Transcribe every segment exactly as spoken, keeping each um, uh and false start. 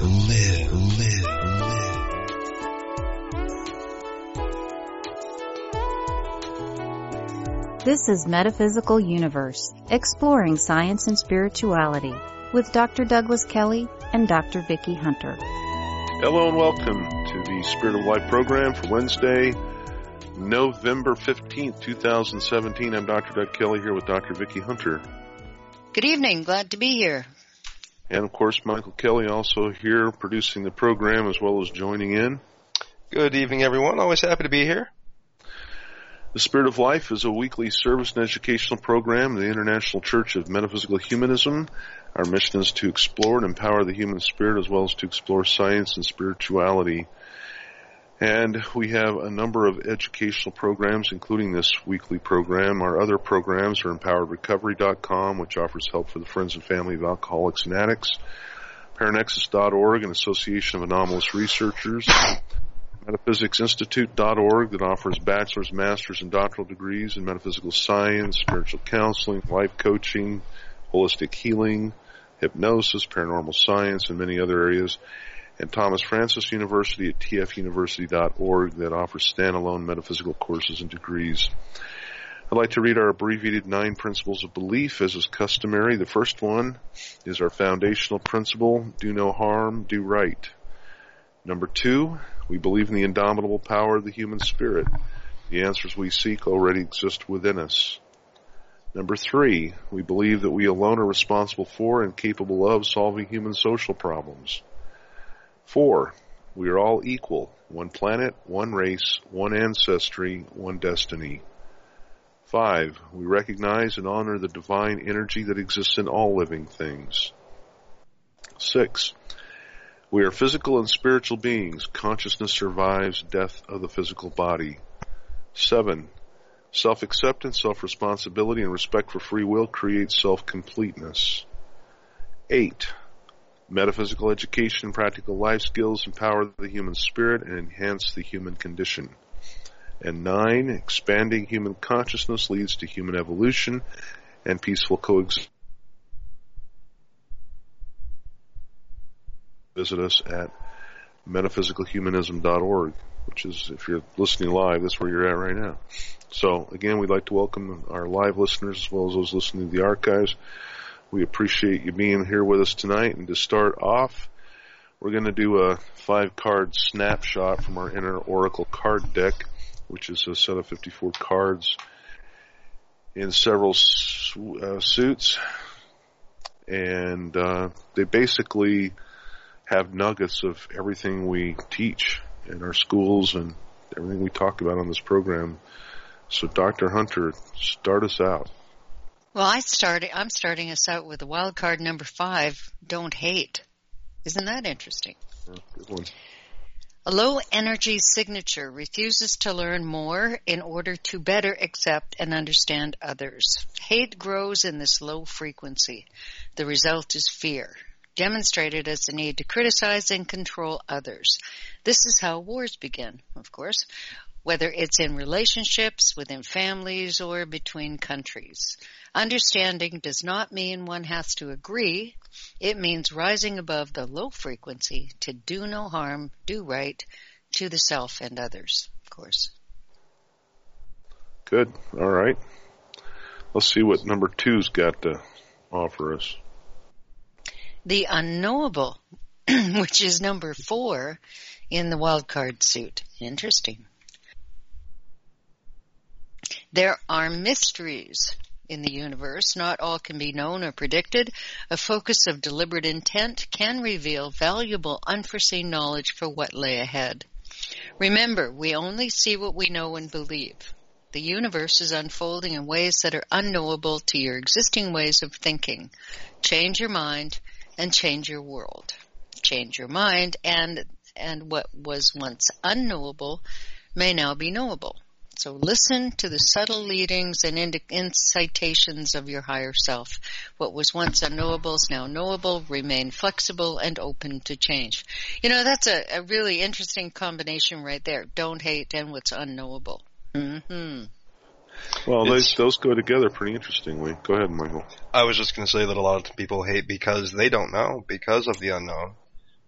live, live, live. This is Metaphysical Universe, exploring science and spirituality, with Doctor Douglas Kelly and Doctor Vicki Hunter. Hello and welcome to the Spirit of Life program for Wednesday, November fifteenth, twenty seventeen. I'm Doctor Doug Kelly here with Doctor Vicki Hunter. Good evening. Glad to be here. And, of course, Michael Kelly also here producing the program as well as joining in. Good evening, everyone. Always happy to be here. The Spirit of Life is a weekly service and educational program of the International Church of Metaphysical Humanism. Our mission is to explore and empower the human spirit as well as to explore science and spirituality. And we have a number of educational programs, including this weekly program. Our other programs are empowered recovery dot com, which offers help for the friends and family of alcoholics and addicts, paranexus dot org, an association of anomalous researchers, metaphysics institute dot org that offers bachelor's, master's, and doctoral degrees in metaphysical science, spiritual counseling, life coaching, holistic healing, hypnosis, paranormal science, and many other areas, and Thomas Francis University at t f university dot org that offers standalone metaphysical courses and degrees. I'd like to read our abbreviated nine principles of belief as is customary. The first one is our foundational principle, do no harm, do right. Number two, we believe in the indomitable power of the human spirit. The answers we seek already exist within us. Number three, we believe that we alone are responsible for and capable of solving human social problems. Four, we are all equal. One planet, one race, one ancestry, one destiny. Five, we recognize and honor the divine energy that exists in all living things. Six, we are physical and spiritual beings. Consciousness survives death of the physical body. Seven, self-acceptance, self-responsibility, and respect for free will creates self-completeness. Eight, metaphysical education, practical life skills empower the human spirit and enhance the human condition. And nine, expanding human consciousness leads to human evolution and peaceful coexistence. Visit us at metaphysical humanism dot org, which is, if you're listening live, that's where you're at right now. So, again, we'd like to welcome our live listeners as well as those listening to the archives. We appreciate you being here with us tonight. And to start off, we're going to do a five-card snapshot from our Inner Oracle card deck, which is a set of fifty-four cards in several uh, suits. And uh, they basically have nuggets of everything we teach in our schools and everything we talk about on this program. So, Doctor Hunter, start us out. Well, I started, I'm starting us out with the wild card number five, don't hate. Isn't that interesting? Oh, good one. A low-energy signature refuses to learn more in order to better accept and understand others. Hate grows in this low frequency. The result is fear, demonstrated as the need to criticize and control others. This is how wars begin, of course, whether it's in relationships, within families, or between countries. Understanding does not mean one has to agree. It means rising above the low frequency to do no harm, do right to the self and others, of course. Good. All right. Let's see what number two's got to offer us. The unknowable, which is number four in the wild card suit. Interesting. There are mysteries in the universe. Not all can be known or predicted. A focus of deliberate intent can reveal valuable unforeseen knowledge for what lay ahead. Remember, we only see what we know and believe. The universe is unfolding in ways that are unknowable to your existing ways of thinking. Change your mind and change your world. Change your mind, and and what was once unknowable may now be knowable. So listen to the subtle leadings and ind- incitations of your higher self. What was once unknowable is now knowable. Remain flexible and open to change. You know, that's a, a really interesting combination right there. Don't hate and what's unknowable. Mm-hmm. Well, those, those go together pretty interestingly. Go ahead, Michael. I was just going to say that a lot of people hate because they don't know, because of the unknown.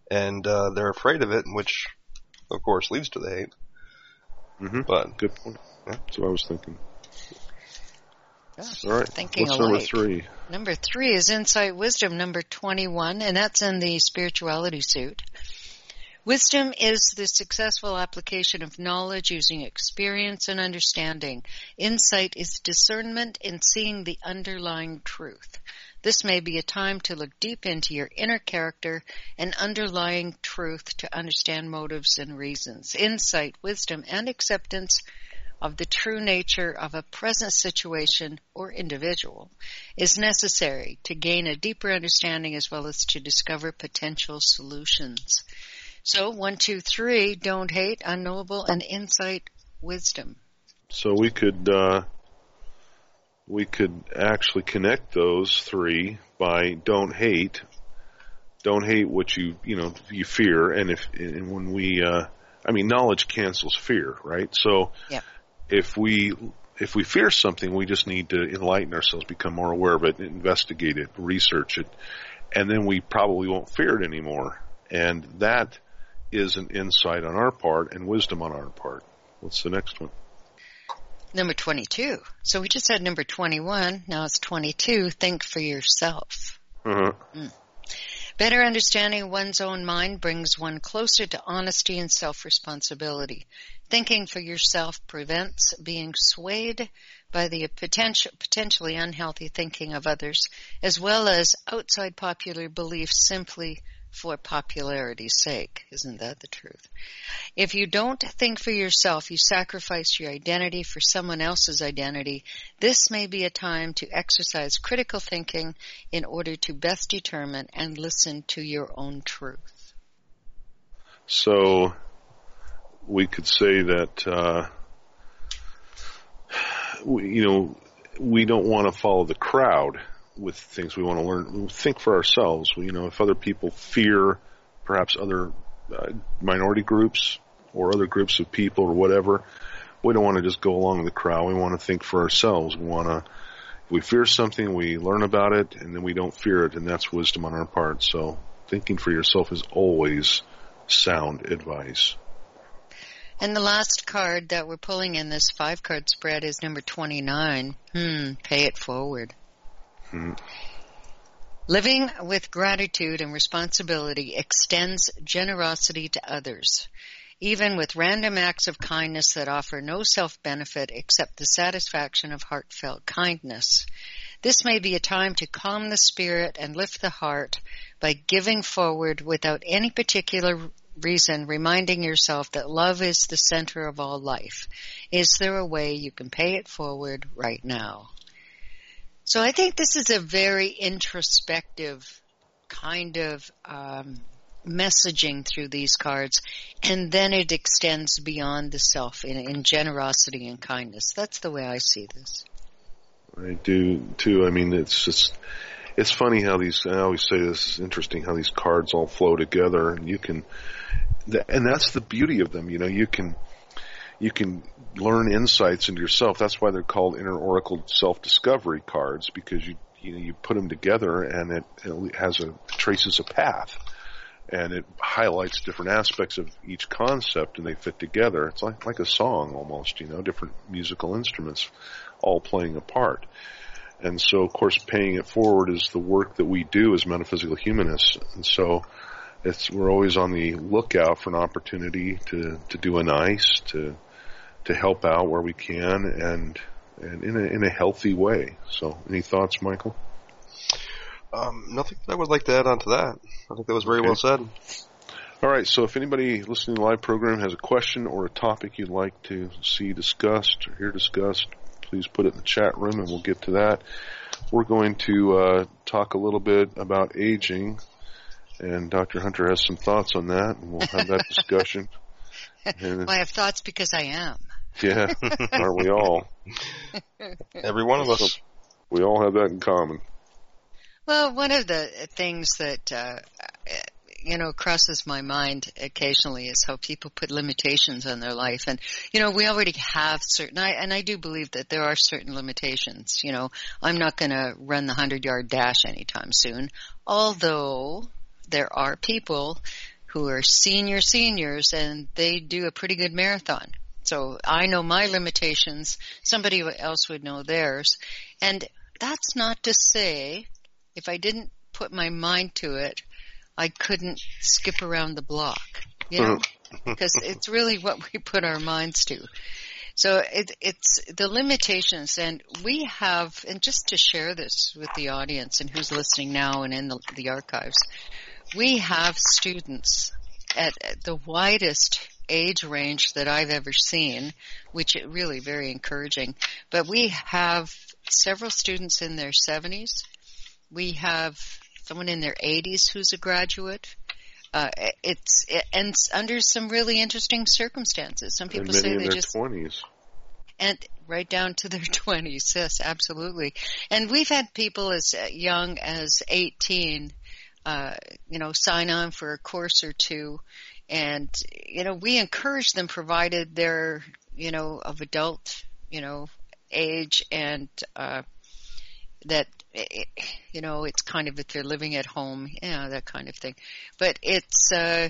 and uh, they're afraid of it, which, of course, leads to the hate. Mm-hmm. But good point. Yeah. That's what I was thinking. Yeah, All right. thinking What's alike. number three? Number three is Insight Wisdom, number twenty-one, and that's in the spirituality suit. Wisdom is the successful application of knowledge using experience and understanding. Insight is discernment in seeing the underlying truth. This may be a time to look deep into your inner character and underlying truth to understand motives and reasons. Insight, wisdom, and acceptance of the true nature of a present situation or individual is necessary to gain a deeper understanding as well as to discover potential solutions. So, one, two, three, don't hate, unknowable, and insight, wisdom. So we could uh, we could actually connect those three by don't hate, don't hate what you you know you fear, and if and when we uh, I mean knowledge cancels fear, right? So yeah. if we if we fear something, we just need to enlighten ourselves, become more aware of it, investigate it, research it, and then we probably won't fear it anymore, and that is an insight on our part and wisdom on our part. What's the next one? Number twenty-two. So we just had number twenty-one. Now it's twenty-two. Think for yourself. Uh-huh. Mm. Better understanding of one's own mind brings one closer to honesty and self-responsibility. Thinking for yourself prevents being swayed by the potential, potentially unhealthy thinking of others, as well as outside popular beliefs simply for popularity's sake. Isn't that the truth? If you don't think for yourself, you sacrifice your identity for someone else's identity. This may be a time to exercise critical thinking in order to best determine and listen to your own truth. So we could say that, uh, we, you know, we don't want to follow the crowd with things we want to learn. We think for ourselves. You know, if other people fear perhaps other uh, minority groups or other groups of people or whatever, we don't want to just go along with the crowd. We want to think for ourselves. We want to, if we fear something, we learn about it, and then we don't fear it, and that's wisdom on our part. So thinking for yourself is always sound advice. And the last card that we're pulling in this five-card spread is number twenty-nine. Hmm, pay it forward. Hmm. Living with gratitude and responsibility extends generosity to others, even with random acts of kindness that offer no self-benefit except the satisfaction of heartfelt kindness. This may be a time to calm the spirit and lift the heart by giving forward without any particular reason, reminding yourself that love is the center of all life. Is there a way you can pay it forward right now? So I think this is a very introspective kind of um, messaging through these cards, and then it extends beyond the self in, in generosity and kindness. That's the way I see this. I do too. I mean, it's just, it's funny how these, I always say this is interesting how these cards all flow together, and you can, and that's the beauty of them. You know, you can, you can learn insights into yourself. That's why they're called inner oracle self-discovery cards, because you, you know, you put them together and it, it has a, traces a path, and it highlights different aspects of each concept, and they fit together. It's like, like a song almost, you know, different musical instruments all playing a part. And so, of course, paying it forward is the work that we do as metaphysical humanists. And so it's, we're always on the lookout for an opportunity to, to do a nice, to to help out where we can, and and in a in a healthy way. So, any thoughts, Michael? Um, nothing that I would like to add on to that. I think that was very Okay. well said. All right, so if anybody listening to the live program has a question or a topic you'd like to see discussed or hear discussed, please put it in the chat room and we'll get to that. We're going to uh, talk a little bit about aging, and Doctor Hunter has some thoughts on that, and we'll have that discussion. And, Well, I have thoughts because I am. yeah, aren't we all? Every one of us. We all have that in common. Well, one of the things that, uh, you know, crosses my mind occasionally is how people put limitations on their life. And, you know, we already have certain, I, and I do believe that there are certain limitations. You know, I'm not going to run the hundred-yard dash anytime soon, although there are people who are senior seniors, and they do a pretty good marathon. So I know my limitations. Somebody else would know theirs. And that's not to say, if I didn't put my mind to it, I couldn't skip around the block, you know, because it's really what we put our minds to. So it, it's the limitations, and we have, and just to share this with the audience and who's listening now and in the, the archives, we have students at, at the widest age range that I've ever seen, which is really very encouraging. But we have several students in their seventies. We have someone in their eighties who's a graduate. Uh, it's it, and under some really interesting circumstances. Some people and many say in they their just twenties. And right down to their twenties, yes, absolutely. And we've had people as young as eighteen, uh, you know, sign on for a course or two. And, you know, we encourage them provided they're, you know, of adult, you know, age and, uh, that, you know, it's kind of if they're living at home, you know, that kind of thing. But it's, uh,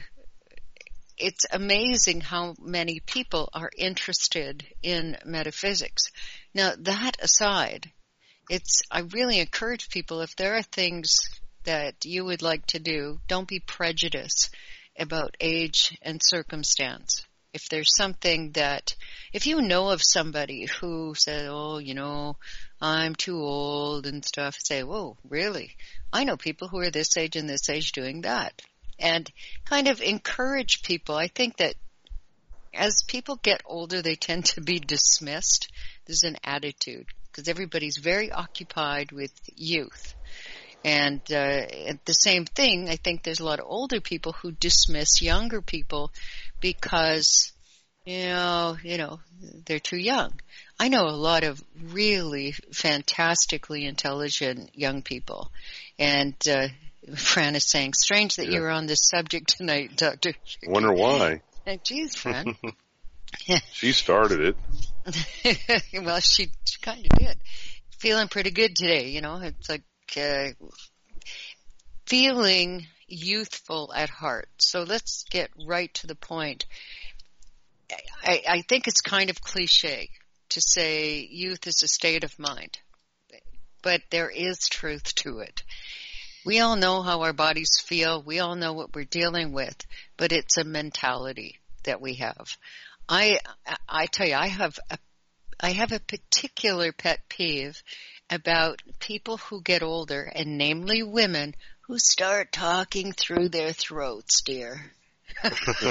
it's amazing how many people are interested in metaphysics. Now, that aside, it's, I really encourage people, if there are things that you would like to do, don't be prejudiced about age and circumstance. If there's something that, if you know of somebody who said, oh, you know, I'm too old and stuff, say, whoa, really? I know people who are this age and this age doing that. And kind of encourage people. I think that as people get older, they tend to be dismissed. There's an attitude because everybody's very occupied with youth. And uh, the same thing, I think there's a lot of older people who dismiss younger people because, you know, you know, they're too young. I know a lot of really fantastically intelligent young people. And uh, Fran is saying, strange that yeah. you're on this subject tonight, Doctor I wonder why. Geez, Fran. She started it. Well, she, she kind of did. Feeling pretty good today, you know. It's like, Uh, feeling youthful at heart. So let's get right to the point. I, I think it's kind of cliche to say youth is a state of mind, but there is truth to it. We all know how our bodies feel. We all know what we're dealing with, but it's a mentality that we have. I, I tell you, I have a, I have a particular pet peeve about people who get older, and namely women, who start talking through their throats, dear. I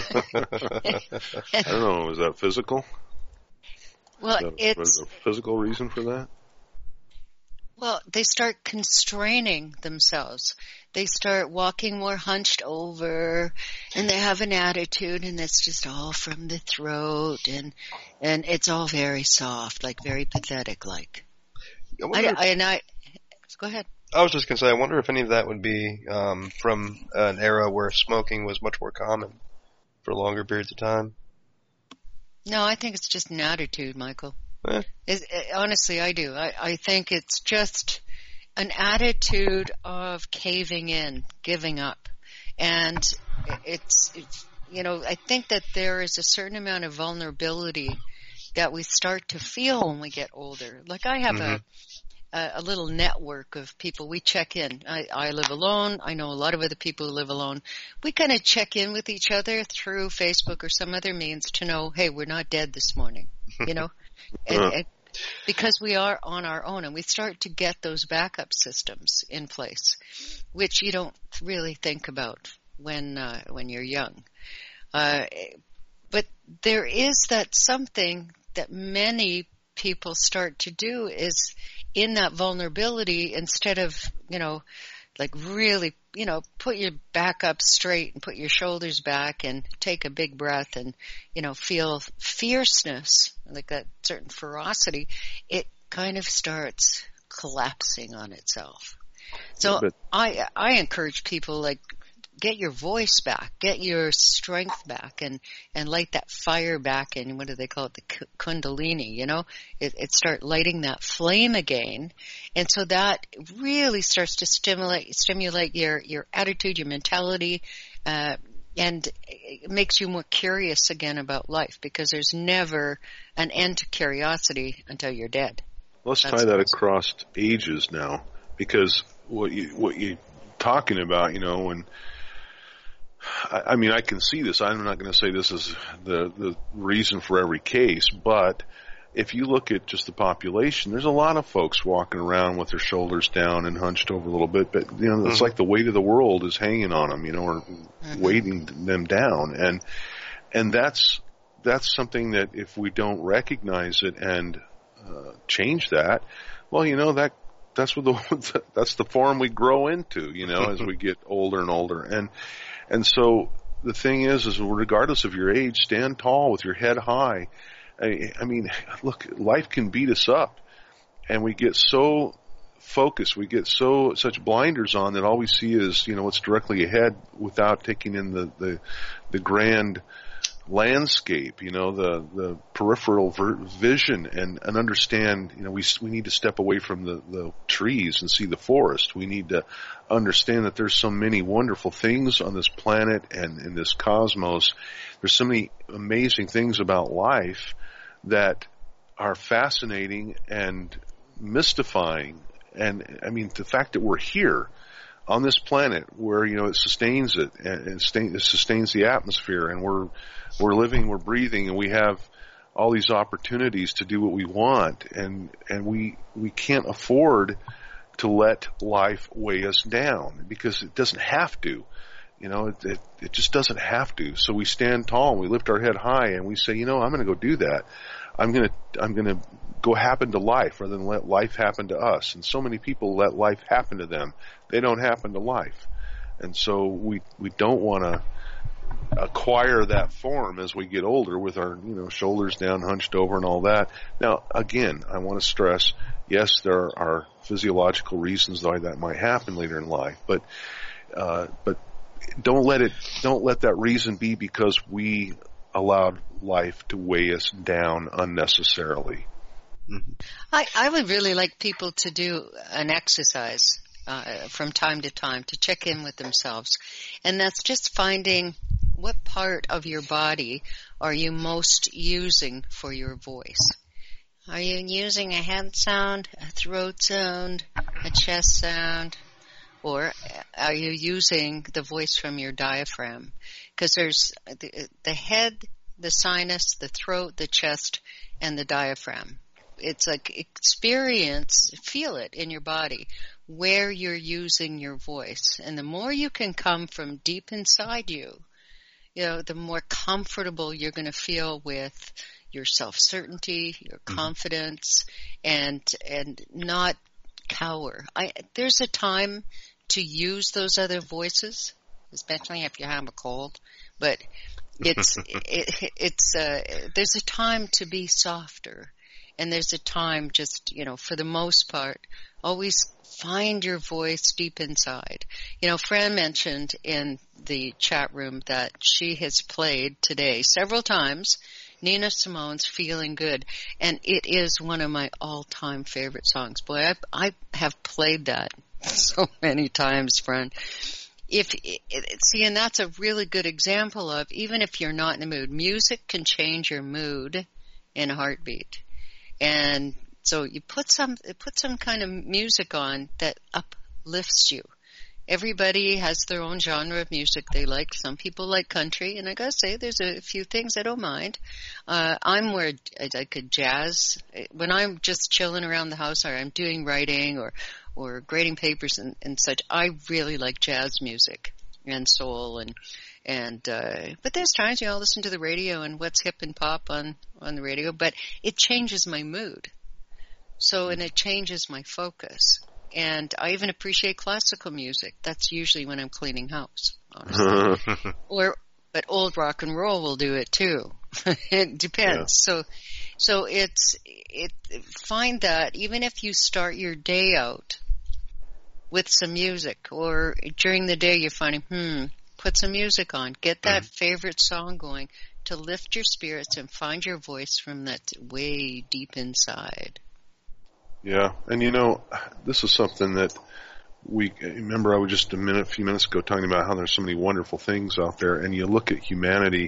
don't know, is that physical? Well, is that, it's... is there a physical reason for that? Well, they start constraining themselves. They start walking more hunched over, and they have an attitude, and it's just all from the throat, and and it's all very soft, like very pathetic-like. I, I, and I, go ahead. I was just going to say, I wonder if any of that would be um, from an era where smoking was much more common for longer periods of time. No, I think it's just an attitude, Michael. Eh. It, it, honestly, I do. I, I think it's just an attitude of caving in, giving up. And it's, it's, you know, I think that there is a certain amount of vulnerability that we start to feel when we get older. Like I have mm-hmm. a, a little network of people. We check in. I, I live alone. I know a lot of other people who live alone. We kind of check in with each other through Facebook or some other means to know, hey, we're not dead this morning, you know, and, and because we are on our own, and we start to get those backup systems in place, which you don't really think about when uh, when you're young. Uh, but there is that something that many people start to do is in that vulnerability, instead of, you know, like really, you know, put your back up straight and put your shoulders back and take a big breath and, you know, feel fierceness, like that certain ferocity, it kind of starts collapsing on itself. So yeah, I, I encourage people, like, get your voice back, get your strength back, and, and light that fire back, and what do they call it, the kundalini, you know? It, it start lighting that flame again, and so that really starts to stimulate stimulate your, your attitude, your mentality, uh, And it makes you more curious again about life, because there's never an end to curiosity until you're dead. Let's That's tie that awesome. across ages now, because what you what you're talking about, you know, and I, I mean, I can see this. I'm not going to say this is the the reason for every case, but if you look at just the population, there's a lot of folks walking around with their shoulders down and hunched over a little bit, but you know, it's Mm-hmm. like the weight of the world is hanging on them, you know, or Mm-hmm. weighting them down, and and that's that's something that if we don't recognize it and uh, change that, well, you know, that that's what the that's the form we grow into, you know, as we get older and older, and and so the thing is, is regardless of your age, stand tall with your head high. I, I mean, look, life can beat us up, and we get so focused, we get so such blinders on that all we see is, you know, what's directly ahead without taking in the the, the grand landscape, you know, the the peripheral ver- vision, and, and understand, you know, we we need to step away from the, the trees and see the forest. We need to understand that there's so many wonderful things on this planet and in this cosmos. There's so many amazing things about life that are fascinating and mystifying. And I mean, the fact that we're here on this planet where, you know, it sustains it and it sustain- it sustains the atmosphere, and we're we're living, we're breathing, and we have all these opportunities to do what we want, and and we we can't afford to let life weigh us down, because it doesn't have to. You know, it, it it just doesn't have to. So we stand tall and we lift our head high and we say, you know, I'm going to go do that. I'm going to I'm going to go happen to life rather than let life happen to us. And so many people let life happen to them. They don't happen to life. And so we we don't want to acquire that form as we get older with our, you know, shoulders down, hunched over, and all that. Now, again, I want to stress, yes, there are physiological reasons why that might happen later in life, but uh, but don't let it don't let that reason be because we allowed life to weigh us down unnecessarily. I, I would really like people to do an exercise uh, from time to time to check in with themselves. And that's just finding what part of your body are you most using for your voice. Are you using a head sound, a throat sound, a chest sound, or are you using the voice from your diaphragm? Because there's the, the head, the sinus, the throat, the chest, and the diaphragm. It's like experience, feel it in your body, where you're using your voice. And the more you can come from deep inside you, you know, the more comfortable you're going to feel with your self-certainty, your Mm-hmm. confidence, and and not cower. I, there's a time to use those other voices, especially if you have a cold, but it's it, it's uh, there's a time to be softer. And there's a time just, you know, for the most part, always find your voice deep inside. You know, Fran mentioned in the chat room that she has played today several times Nina Simone's Feeling Good. And it is one of my all-time favorite songs. Boy, I, I have played that so many times, Fran. If it, it, see, and that's a really good example of, even if you're not in the mood, music can change your mood in a heartbeat. And so you put some put some kind of music on that uplifts you. Everybody has their own genre of music they like. Some people like country, and I gotta say, there's a few things I don't mind. Uh, I'm more like a jazz. When I'm just chilling around the house, or I'm doing writing or or grading papers and, and such, I really like jazz music and soul and. And, uh, but there's times, you know, I'll listen to the radio and what's hip and pop on, on the radio, but it changes my mood. So, and it changes my focus. And I even appreciate classical music. That's usually when I'm cleaning house, honestly. or, but old rock and roll will do it too. It depends. Yeah. So, so it's, it, find that even if you start your day out with some music, or during the day you're finding, hmm, put some music on. Get that mm-hmm. favorite song going to lift your spirits and find your voice from that way deep inside. Yeah, and you know, this is something that we remember I was just a minute, a few minutes ago talking about how there's so many wonderful things out there, and you look at humanity,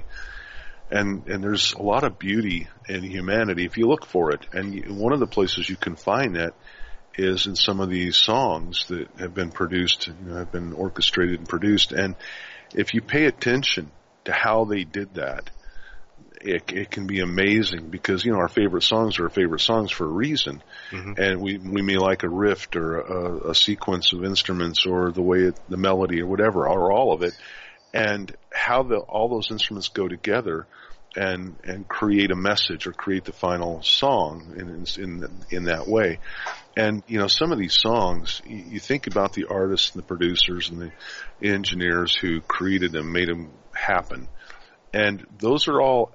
and and there's a lot of beauty in humanity if you look for it. And you, one of the places you can find that is in some of these songs that have been produced, you know, have been orchestrated and produced. And if you pay attention to how they did that, It, it can be amazing, because, you know, our favorite songs are our favorite songs for a reason. Mm-hmm. And we we may like a riff or a, a sequence of instruments or the way it, the melody or whatever, or all of it, and how the, all those instruments go together and and create a message or create the final song in in in that way. And, you know, some of these songs, you, you think about the artists and the producers and the engineers who created them, made them happen. And those are all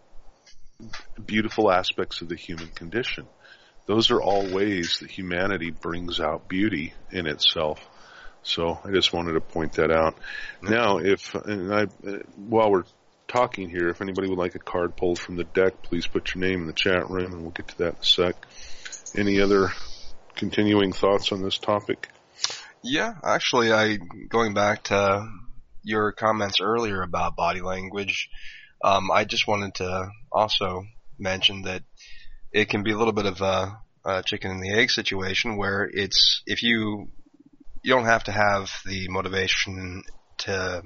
beautiful aspects of the human condition. Those are all ways that humanity brings out beauty in itself. So I just wanted to point that out. Now, if and I, while we're talking here, if anybody would like a card pulled from the deck, please put your name in the chat room, and we'll get to that in a sec. Any other continuing thoughts on this topic? Yeah, actually, I going back to your comments earlier about body language, um, I just wanted to also mention that it can be a little bit of a, a chicken and the egg situation, where it's if you you don't have to have the motivation to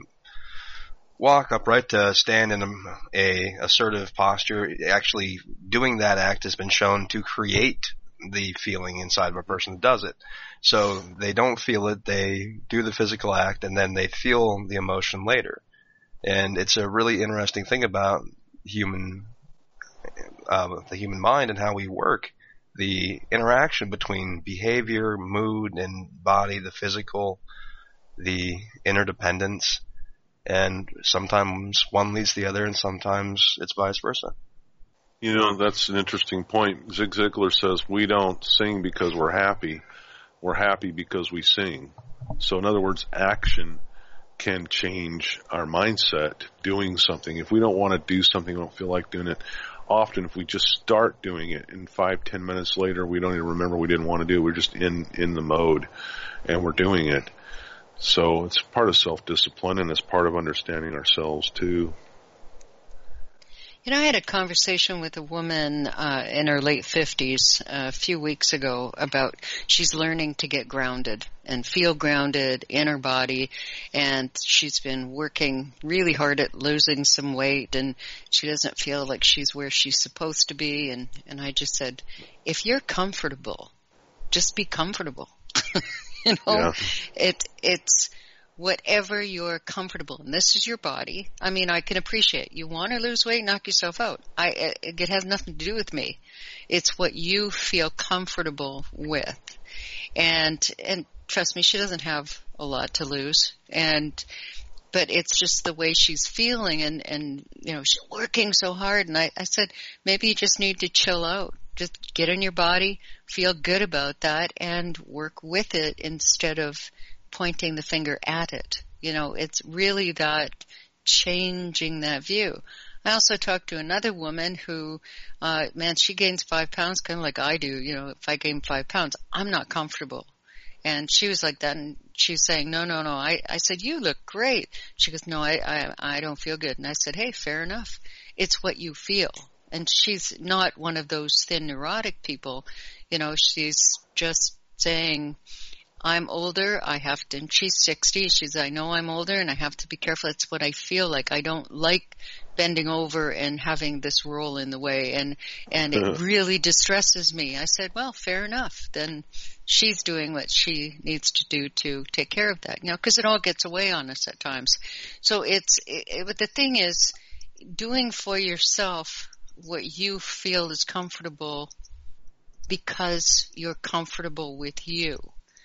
walk upright, to stand in a, a assertive posture. Actually, doing that act has been shown to create the feeling inside of a person that does it. So they don't feel it, they do the physical act, and then they feel the emotion later. And it's a really interesting thing about human, uh, the human mind and how we work. The interaction between behavior, mood, and body, the physical, the interdependence, and sometimes one leads the other, and sometimes it's vice versa. You know, that's an interesting point. Zig Ziglar says we don't sing because we're happy. We're happy because we sing. So in other words, action can change our mindset doing something. If we don't want to do something, we don't feel like doing it, often if we just start doing it and five, ten minutes later we don't even remember we didn't want to do it, we're just in, in the mode and we're doing it. So it's part of self-discipline, and it's part of understanding ourselves too. You know, I had a conversation with a woman uh, in her late fifties uh, a few weeks ago about she's learning to get grounded and feel grounded in her body, and she's been working really hard at losing some weight, and she doesn't feel like she's where she's supposed to be. And, and I just said, if you're comfortable, just be comfortable. you know, yeah. it it's... whatever you're comfortable in. This is your body. I mean, I can appreciate you want to lose weight, knock yourself out. I, it, it has nothing to do with me. It's what you feel comfortable with. And, and trust me, she doesn't have a lot to lose. And, but it's just the way she's feeling, and, and, you know, she's working so hard. And I, I said, maybe you just need to chill out. Just get in your body, feel good about that, and work with it instead of pointing the finger at it. You know, it's really that changing that view. I also talked to another woman who, uh, man, she gains five pounds kind of like I do. You know, if I gain five pounds, I'm not comfortable. And she was like that, and she's saying, no, no, no. I, I said, you look great. She goes, no, I, I, I don't feel good. And I said, hey, fair enough. It's what you feel. And she's not one of those thin, neurotic people. You know, she's just saying, I'm older, I have to, and she's sixty, she's, I know I'm older and I have to be careful. It's what I feel like. I don't like bending over and having this roll in the way, and, and it really distresses me. I said, well, fair enough. Then she's doing what she needs to do to take care of that, you know, because it all gets away on us at times. So it's, it, it, but the thing is, doing for yourself what you feel is comfortable because you're comfortable with you.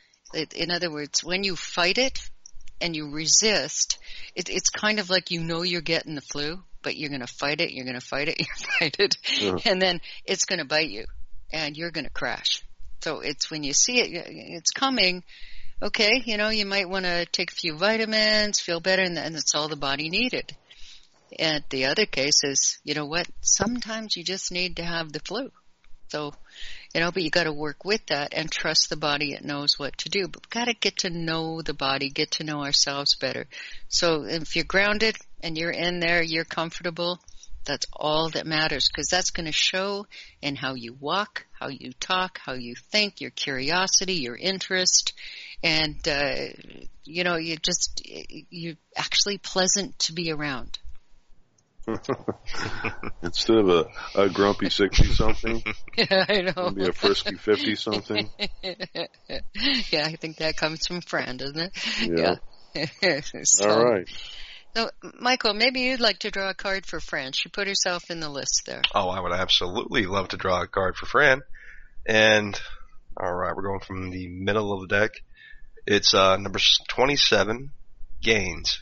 In other words, when you fight it and you resist, it, it's kind of like you know you're getting the flu, but you're going to fight it, you're going to fight it, you fight it, yeah. And then it's going to bite you, and you're going to crash. So it's when you see it, it's coming, okay, you know, you might want to take a few vitamins, feel better, and that's all the body needed. And the other case is, you know what, sometimes you just need to have the flu. So, you know, but you got to work with that and trust the body. It knows what to do. But we've got to get to know the body, get to know ourselves better. So if you're grounded and you're in there, you're comfortable, that's all that matters, because that's going to show in how you walk, how you talk, how you think, your curiosity, your interest. And, uh, you know, you just, you're actually pleasant to be around. Instead of a, a grumpy sixty-something, yeah, I know. maybe a frisky fifty-something. Yeah, I think that comes from Fran, doesn't it? Yeah. yeah. so, All right. So, Michael, maybe you'd like to draw a card for Fran. She put herself in the list there. Oh, I would absolutely love to draw a card for Fran. And, all right, we're going from the middle of the deck. It's uh, number twenty-seven, Gains.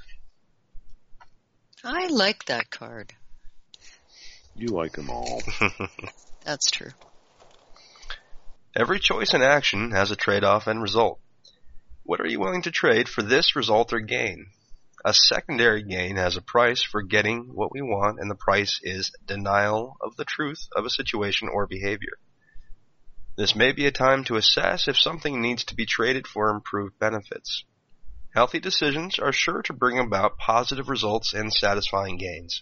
I like that card. You like them all. That's true. Every choice and action has a trade-off and result. What are you willing to trade for this result or gain? A secondary gain has a price for getting what we want, and the price is denial of the truth of a situation or behavior. This may be a time to assess if something needs to be traded for improved benefits. Healthy decisions are sure to bring about positive results and satisfying gains.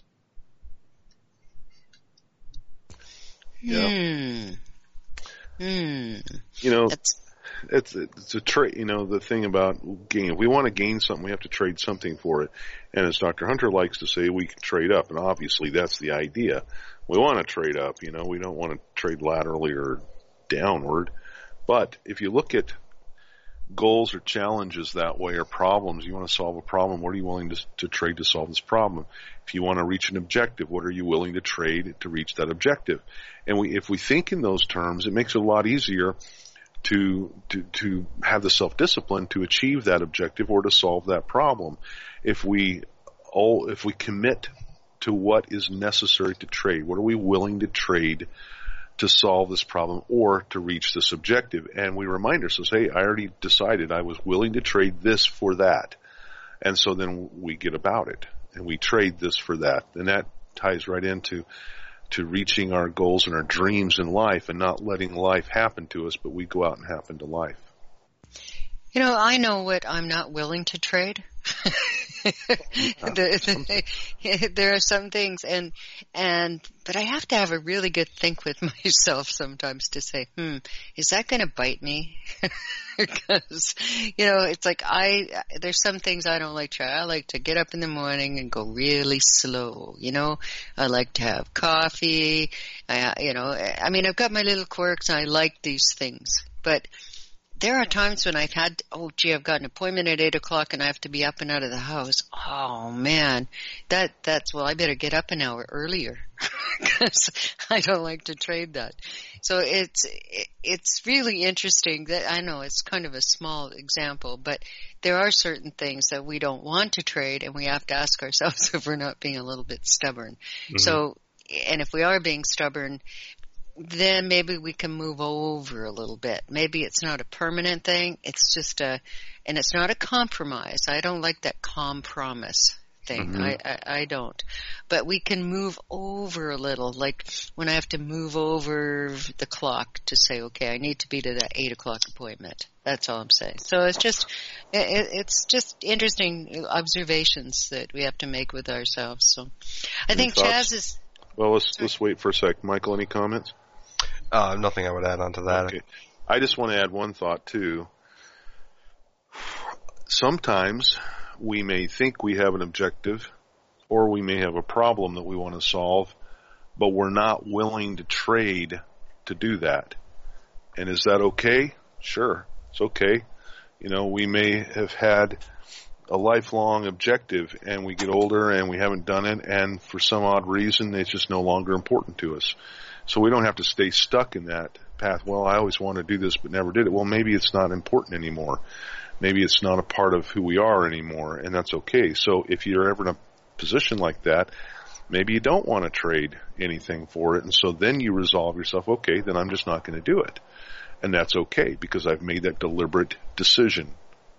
Yeah. Hmm. Hmm. You know, That's, it's it's a trade. You know, the thing about gain. If we want to gain something, we have to trade something for it. And as Doctor Hunter likes to say, we can trade up, and obviously that's the idea. We want to trade up. You know, we don't want to trade laterally or downward. But if you look at goals or challenges that way, or problems, you want to solve a problem, what are you willing to, to trade to solve this problem? If you want to reach an objective, what are you willing to trade to reach that objective? And we, if we think in those terms, it makes it a lot easier to to to have the self-discipline to achieve that objective or to solve that problem. If we all if we commit to what is necessary to trade, what are we willing to trade to solve this problem or to reach this objective? And we remind ourselves, hey, I already decided I was willing to trade this for that. And so then we get about it and we trade this for that. And that ties right into to reaching our goals and our dreams in life and not letting life happen to us, but we go out and happen to life. you know, I know what I'm not willing to trade. the, the, there are some things, and and but I have to have a really good think with myself sometimes to say, hmm, is that going to bite me? Because, you know, it's like I there's some things I don't like to try. I like to get up in the morning and go really slow. You know, I like to have coffee. I, you know, I mean, I've got my little quirks, and I like these things, but there are times when I've had, oh, gee, I've got an appointment at eight o'clock and I have to be up and out of the house. Oh, man, that that's, well, I better get up an hour earlier because I don't like to trade that. So it's it's really interesting that, I know it's kind of a small example, but there are certain things that we don't want to trade, and we have to ask ourselves if we're not being a little bit stubborn. Mm-hmm. So, and if we are being stubborn, then maybe we can move over a little bit. Maybe it's not a permanent thing. It's just a, and it's not a compromise. I don't like that compromise thing. Mm-hmm. I, I, I don't. But we can move over a little, like when I have to move over the clock to say, okay, I need to be to that eight o'clock appointment. That's all I'm saying. So it's just, it, it's just interesting observations that we have to make with ourselves. So I any think thoughts? Chaz is. Well, let's sorry. let's wait for a sec. Michael, any comments? Uh, nothing I would add on to that. Okay. I just want to add one thought, too. Sometimes we may think we have an objective, or we may have a problem that we want to solve, but we're not willing to trade to do that. And is that okay? Sure, it's okay. You know, we may have had a lifelong objective, and we get older and we haven't done it, and for some odd reason it's just no longer important to us. So we don't have to stay stuck in that path. Well, I always wanted to do this but never did it. Well, maybe it's not important anymore. Maybe it's not a part of who we are anymore, and that's okay. So if you're ever in a position like that, maybe you don't want to trade anything for it, and so then you resolve yourself, okay, then I'm just not going to do it. And that's okay, because I've made that deliberate decision.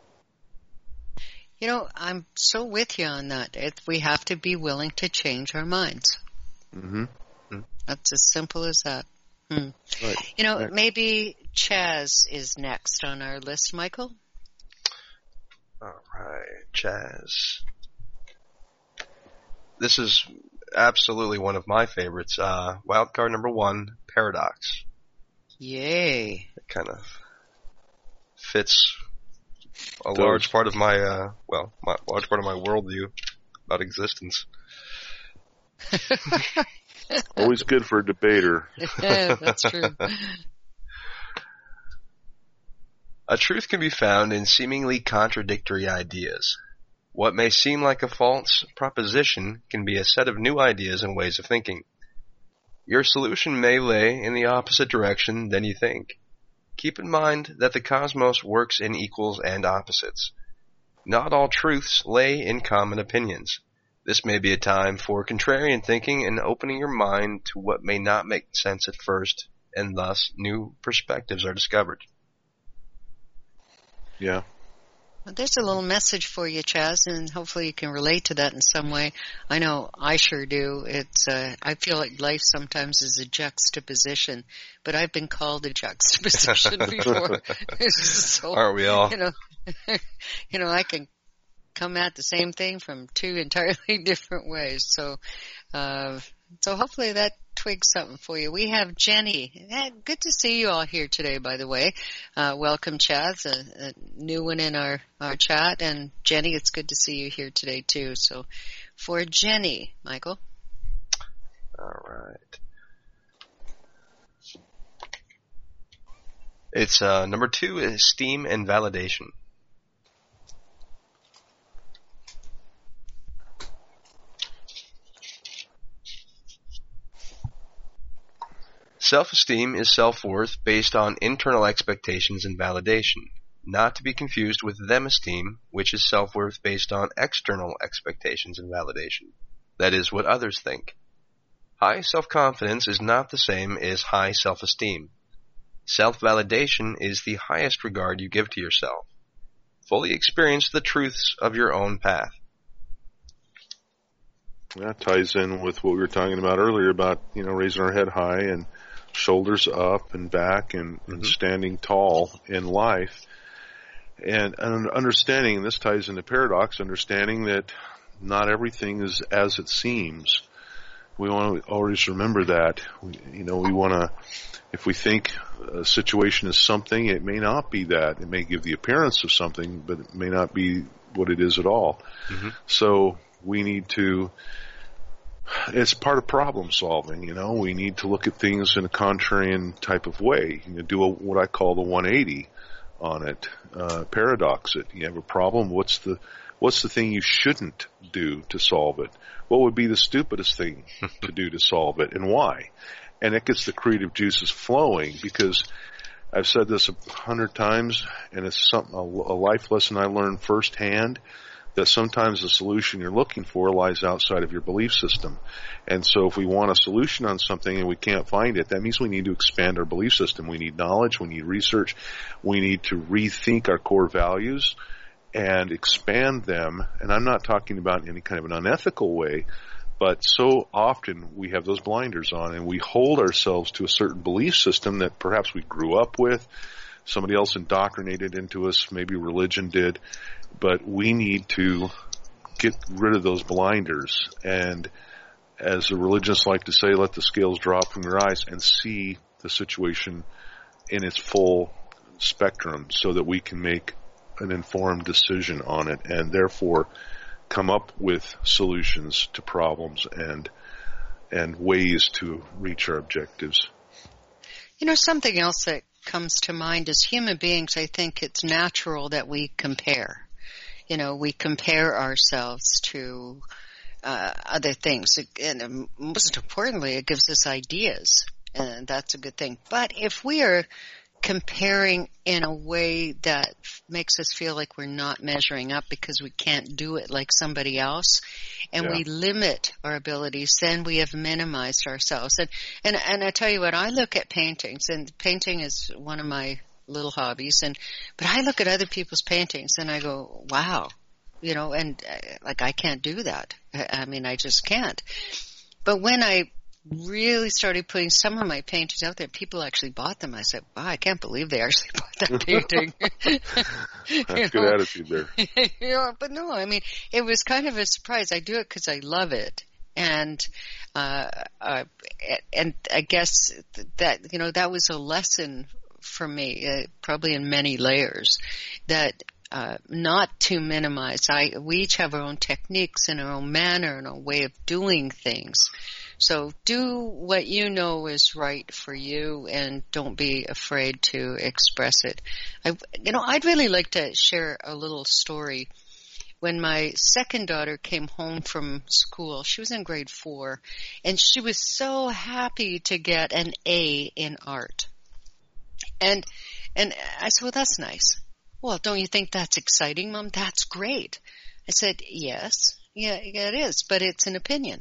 You know, I'm so with you on that. It, we have to be willing to change our minds. Mm-hmm. That's as simple as that. Hmm. Right. You know, Right. maybe Chaz is next on our list, Michael? All right, Chaz. This is absolutely one of my favorites. Uh, wild card number one, Paradox. Yay. It kind of fits a Does. large part of my, uh, well, my large part of my worldview about existence. Always good for a debater. Yeah, that's true. A truth can be found in seemingly contradictory ideas. What may seem like a false proposition can be a set of new ideas and ways of thinking. Your solution may lay in the opposite direction than you think. Keep in mind that the cosmos works in equals and opposites. Not all truths lay in common opinions. This may be a time for contrarian thinking and opening your mind to what may not make sense at first, and thus new perspectives are discovered. Yeah. Well, there's a little message for you, Chaz, and hopefully you can relate to that in some way. I know I sure do. It's uh, I feel like life sometimes is a juxtaposition, but I've been called a juxtaposition before. So, Aren't we all? You know, you know, I can come at the same thing from two entirely different ways. So, uh, so hopefully that twigs something for you. We have Jenny. Yeah, good to see you all here today, by the way. Uh, welcome, Chaz, a, a new one in our, our chat. And Jenny, it's good to see you here today, too. So for Jenny, Michael. All right. It's uh, number two is esteem and validation. Self-esteem is self-worth based on internal expectations and validation, not to be confused with them-esteem, which is self-worth based on external expectations and validation. That is, what others think. High self-confidence is not the same as high self-esteem. Self-validation is the highest regard you give to yourself. Fully experience the truths of your own path. That ties in with what we were talking about earlier about, you know, raising our head high and shoulders up and back and, and mm-hmm. standing tall in life. And, and understanding, and this ties into paradox, understanding that not everything is as it seems. We want to always remember that. We, you know, we want to, if we think a situation is something, it may not be that. It may give the appearance of something, but it may not be what it is at all. Mm-hmm. So we need to, it's part of problem solving, you know. We need to look at things in a contrarian type of way. You know, do a, what I call the one eighty on it, uh, paradox it. You have a problem, what's the, what's the thing you shouldn't do to solve it? What would be the stupidest thing to do to solve it, and why? And it gets the creative juices flowing, because I've said this a hundred times, and it's something, a, a life lesson I learned firsthand, that sometimes the solution you're looking for lies outside of your belief system. And so if we want a solution on something and we can't find it, that means we need to expand our belief system. We need knowledge, we need research, we need to rethink our core values and expand them. And I'm not talking about in any kind of an unethical way, but so often we have those blinders on and we hold ourselves to a certain belief system that perhaps we grew up with, somebody else indoctrinated into us, maybe religion did, but we need to get rid of those blinders. And as the religionists like to say, let the scales drop from your eyes and see the situation in its full spectrum so that we can make an informed decision on it and therefore come up with solutions to problems and and ways to reach our objectives. You know, something else that comes to mind is human beings, I think it's natural that we compare. You know, we compare ourselves to uh, other things. And most importantly, it gives us ideas, and that's a good thing. But if we are comparing in a way that makes us feel like we're not measuring up because we can't do it like somebody else, and yeah. we limit our abilities, then we have minimized ourselves. And, and, and I tell you what, I look at paintings, and painting is one of my little hobbies, and, but I look at other people's paintings and I go, wow, you know, and uh, like I can't do that. I, I mean, I just can't. But when I really started putting some of my paintings out there. People actually bought them. I said, wow, I can't believe they actually bought that painting. That's good know? attitude there. You know, but no, I mean, it was kind of a surprise. I do it because I love it. And, uh, uh, and I guess that, you know, that was a lesson for me, uh, probably in many layers, that Uh, not to minimize. I, we each have our own techniques and our own manner and our way of doing things. So do what you know is right for you and don't be afraid to express it. I, you know, I'd really like to share a little story. When my second daughter came home from school, she was in grade four, and she was so happy to get an A in art. And, and I said, well, that's nice. Well, don't you think that's exciting, Mom? That's great. I said, yes, yeah, yeah, it is, but it's an opinion.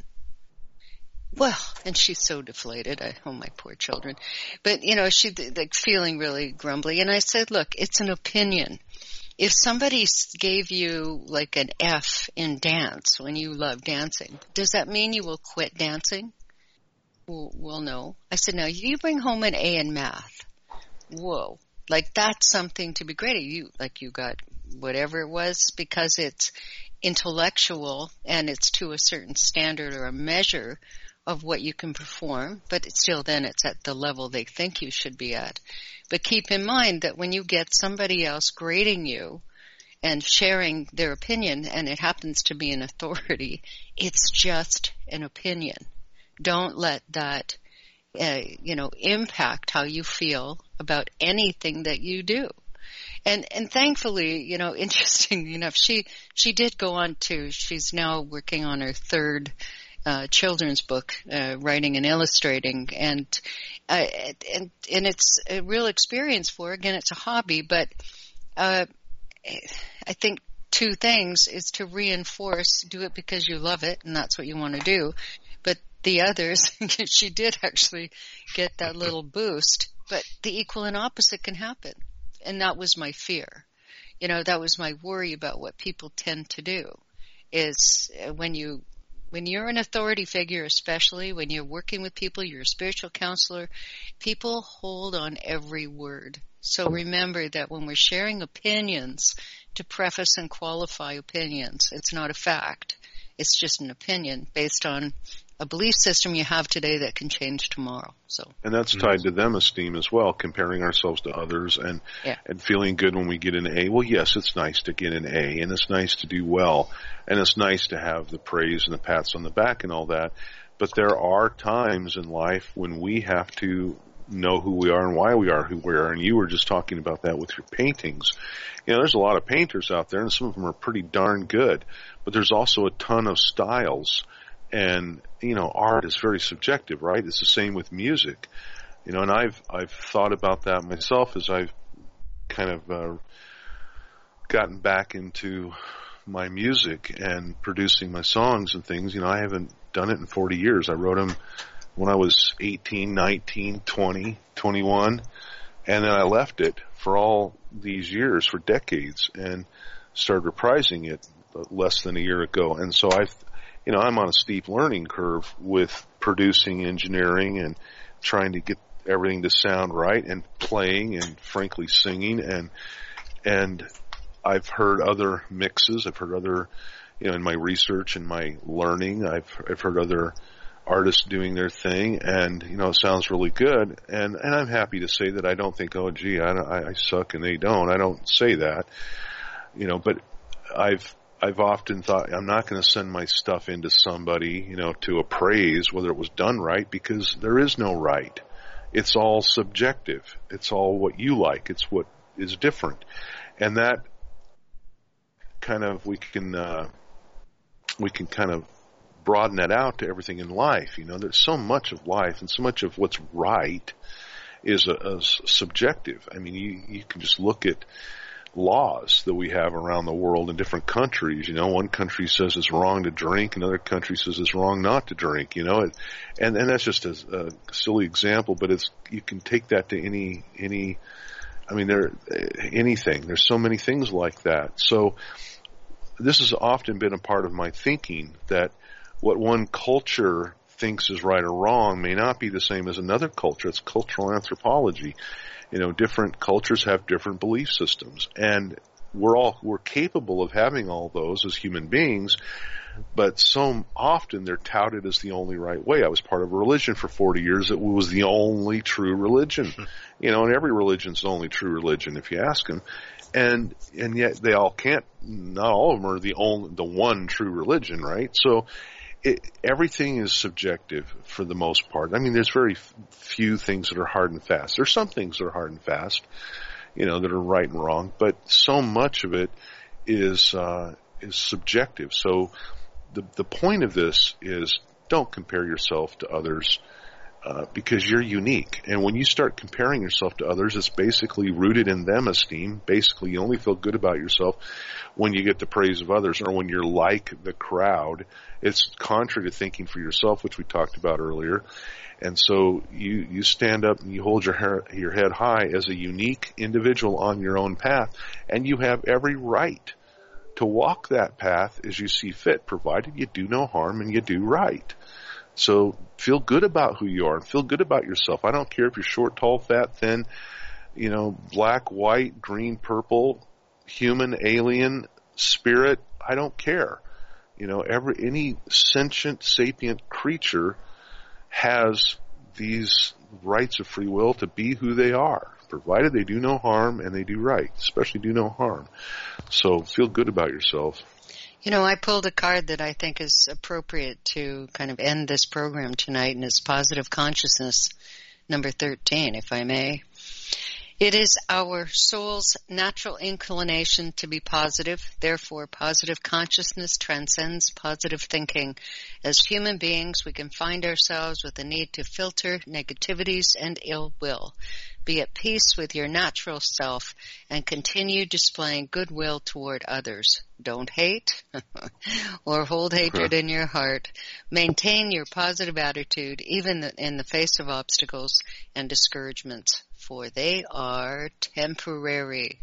Well, and she's so deflated. I, oh, my poor children. But, you know, she like feeling really grumbly. And I said, look, it's an opinion. If somebody gave you like an F in dance when you love dancing, does that mean you will quit dancing? Well, well, no. I said, now you bring home an A in math. Whoa. Like, that's something to be great at. You, like, you got whatever it was because it's intellectual and it's to a certain standard or a measure of what you can perform, but it's still then it's at the level they think you should be at. But keep in mind that when you get somebody else grading you and sharing their opinion, and it happens to be an authority, it's just an opinion. Don't let that Uh, you know, impact how you feel about anything that you do. And, and thankfully, you know, interesting enough, she, she did go on to, she's now working on her third, uh, children's book, uh, writing and illustrating. And, uh, and, and it's a real experience for her. Again, it's a hobby, but, uh, I think two things is to reinforce, do it because you love it and that's what you want to do. But the others, she did actually get that little boost, but the equal and opposite can happen. And that was my fear. You know, that was my worry about what people tend to do is when you, when you're an authority figure, especially when you're working with people, you're a spiritual counselor, people hold on every word. So remember that when we're sharing opinions, to preface and qualify opinions, it's not a fact. It's just an opinion based on a belief system you have today that can change tomorrow. So, and that's tied to them esteem as well, comparing ourselves to others and yeah. and feeling good when we get an A. Well, yes, it's nice to get an A, and it's nice to do well, and it's nice to have the praise and the pats on the back and all that. But there are times in life when we have to know who we are and why we are who we are. And you were just talking about that with your paintings. You know, there's a lot of painters out there, and some of them are pretty darn good. But there's also a ton of styles. And, you know, art is very subjective, right? It's the same with music. You know, and I've I've thought about that myself as I've kind of uh, gotten back into my music and producing my songs and things. You know, I haven't done it in forty years. I wrote them when I was eighteen, nineteen, twenty, twenty-one, and then I left it for all these years, for decades, and started reprising it less than a year ago. And so I've You know, I'm on a steep learning curve with producing, engineering, and trying to get everything to sound right, and playing, and frankly singing, and and I've heard other mixes. I've heard other, you know, in my research and my learning, I've I've heard other artists doing their thing, and you know, it sounds really good. And and I'm happy to say that I don't think, oh, gee, I I, I suck and they don't. I don't say that, you know, but I've. I've often thought I'm not going to send my stuff into somebody, you know, to appraise whether it was done right, because there is no right. It's all subjective. It's all what you like. It's what is different. And that kind of, we can, uh, we can kind of broaden that out to everything in life. You know, there's so much of life and so much of what's right is, a, is subjective. I mean, you, you can just look at laws that we have around the world in different countries. You know, one country says it's wrong to drink, another country says it's wrong not to drink, you know, and, and that's just a, a silly example, but it's, you can take that to any, any, I mean, there, anything. There's so many things like that. So this has often been a part of my thinking, that what one culture thinks is right or wrong may not be the same as another culture. It's cultural anthropology. You know, different cultures have different belief systems, and we're all we're capable of having all those as human beings. But so often they're touted as the only right way. I was part of a religion for forty years that was the only true religion. You know, and every religion's the only true religion if you ask them. And and yet they all can't, not all of them are the only, the one true religion, right? So it, everything is subjective for the most part. I mean, there's very f- few things that are hard and fast. There's some things that are hard and fast, you know, that are right and wrong, but so much of it is uh, is subjective. So the the point of this is don't compare yourself to others uh, because you're unique. And when you start comparing yourself to others, it's basically rooted in them esteem. Basically, you only feel good about yourself when you get the praise of others or when you're like the crowd. It's contrary to thinking for yourself, which we talked about earlier. And so you, you stand up and you hold your hair, your head high as a unique individual on your own path, and you have every right to walk that path as you see fit, provided you do no harm and you do right. So feel good about who you are and feel good about yourself. I don't care if you're short, tall, fat, thin, you know, black, white, green, purple, human, alien, spirit. I don't care. You know, every any sentient, sapient creature has these rights of free will to be who they are, provided they do no harm and they do right, especially do no harm. So feel good about yourself. You know, I pulled a card that I think is appropriate to kind of end this program tonight, and it's Positive Consciousness, number thirteen, if I may. It is our soul's natural inclination to be positive. Therefore, positive consciousness transcends positive thinking. As human beings, we can find ourselves with the need to filter negativities and ill will. Be at peace with your natural self and continue displaying goodwill toward others. Don't hate or hold hatred in your heart. Maintain your positive attitude even in the face of obstacles and discouragements, for they are temporary.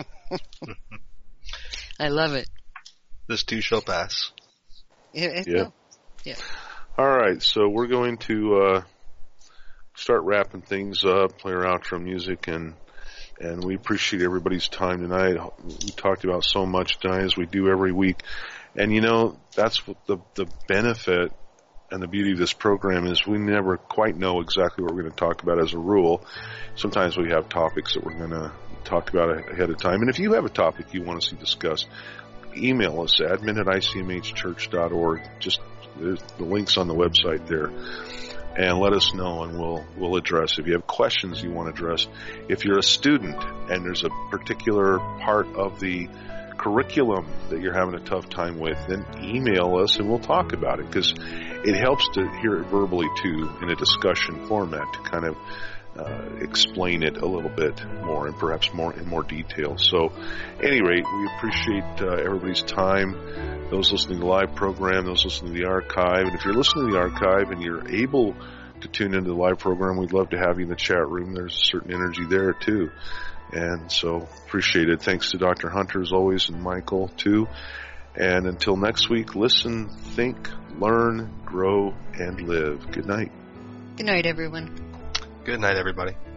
I love it. This too shall pass. Yeah. Yeah. yeah. All right, so we're going to uh, start wrapping things up, play our outro music, and and we appreciate everybody's time tonight. We talked about so much tonight, as we do every week. And, you know, that's what the, the benefit and the beauty of this program is. We never quite know exactly what we're going to talk about as a rule. Sometimes we have topics that we're going to talk about ahead of time. And if you have a topic you want to see discussed, email us at admin at I C M H church dot org. Just there's the links on the website there. And let us know, and we'll we'll address. If you have questions you want to address, if you're a student and there's a particular part of the curriculum that you're having a tough time with, then email us and we'll talk about it, because it helps to hear it verbally too in a discussion format to kind of uh, explain it a little bit more and perhaps more in more detail. So, at any rate, we appreciate uh, everybody's time. Those listening to the live program, those listening to the archive. And if you're listening to the archive and you're able to tune into the live program, we'd love to have you in the chat room. There's a certain energy there, too. And so, appreciate it. Thanks to Doctor Hunter, as always, and Michael, too. And until next week, listen, think, learn, grow, and live. Good night. Good night, everyone. Good night, everybody.